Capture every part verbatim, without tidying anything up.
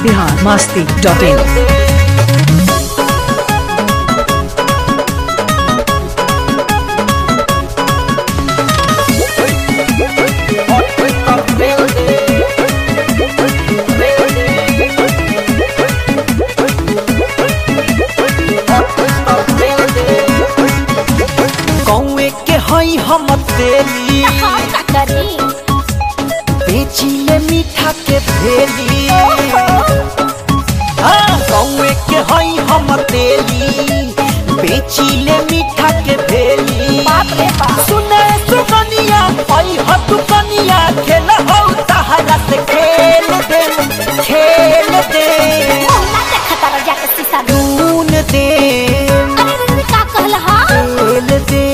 Bihar Masti dot in. कौए के हई हम तेली बेचिले मीठा के भेली। हाँ, कौए के हई हम तेली बेचिले मीठा के भेली। सुने सुकनिया हई हतु कनिया खेल हो तहरा से खेल दे खेल दे नून दे खेल दे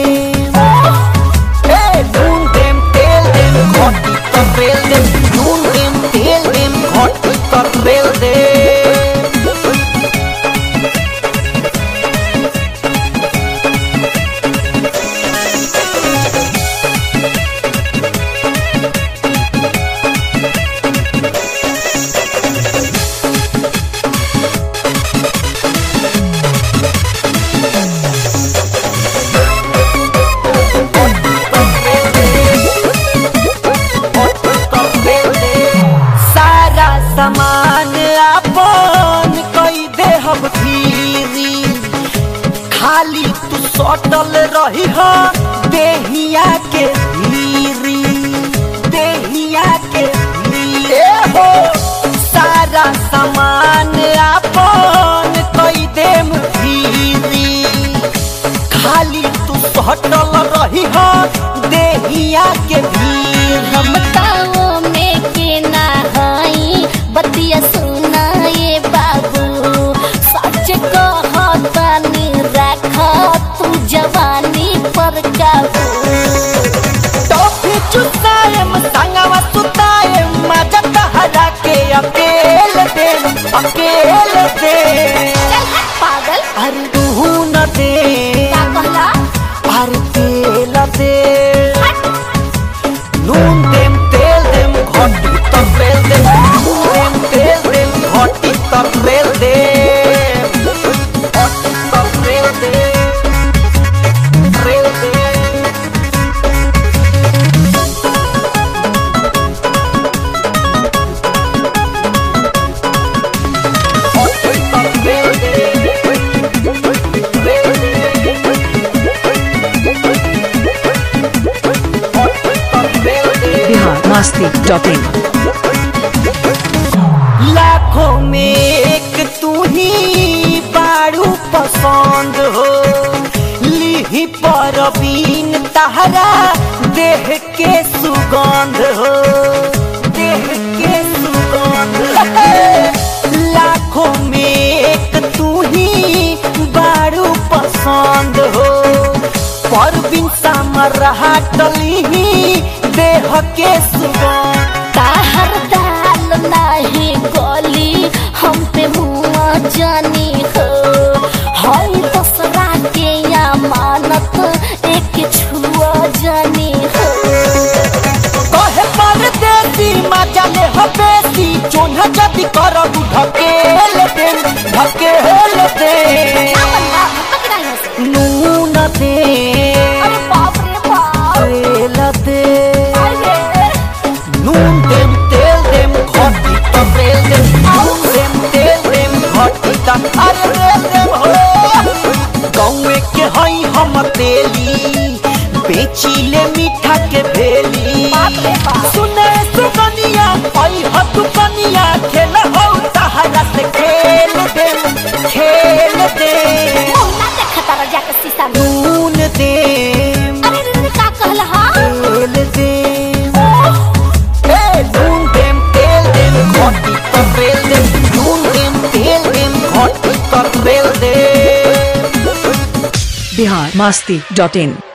नून देम तेल देम घोटी तर बेल दे नून देम तेल देम घोटी तर बेल दे। सामान अपन कई दे हम भीरी खाली तू सटल रही हो देहिया के भीरी देहिया के भीरी हो। सारा सामान अपन कई दे भीरी खाली तू सटल रही हो देहिया के भीरी। हम ताओ में के ना हई बतिया सुना ये बाबू सच कहतानी रख तू जवानी पर काबू। टॉफी चुसाएम संगवा सुताएम मजा तहरा के अकेल दे अकेल दे। चल हट पागल। अरे तू न दे का कहला अरे तेल दे नून देम तेल देम घोटी तर बेल दे नून देम तेल देम घोटी तर बेल दे घोटी तर बेल दे बेल दे। बिहार मस्ती डॉट इन। लाखों में एक तू ही बारू पसंद हो लीही परवीन तहरा देह के सुगंध हो देह के सुगंध। लाखों में एक तू ही बारू पसंद हो परवीन सामर टली देह के सुगंध। ताहर दाल नाही गोली हम पे हुआ जानी हो हई दसरा के अमानत एक छुआ जानी हो। कहे परदेसी मजा ले हो बेसी चोन्हा जदी करबू ढकेल दे ढकेल दे नून दे अरे बाप रे बाप तेल दे नून देम तेल देम घोटी तर बेल दे नून देम तेल देम घोटी तर अरे बेल देम हो। कौए के हई हम तेली बेचिले मीठा के भेली। सुने सुकनिया हई हतु कनिया खेल हो तहरा से खेल दे खेल दे जाके शीशा में नून दे अरे रे का कहला तेल दे नून देम तेल देम घोटी तर बेल दे नून देम तेल देम घोटी तर बेल दे। बिहार मस्ती डॉट इन।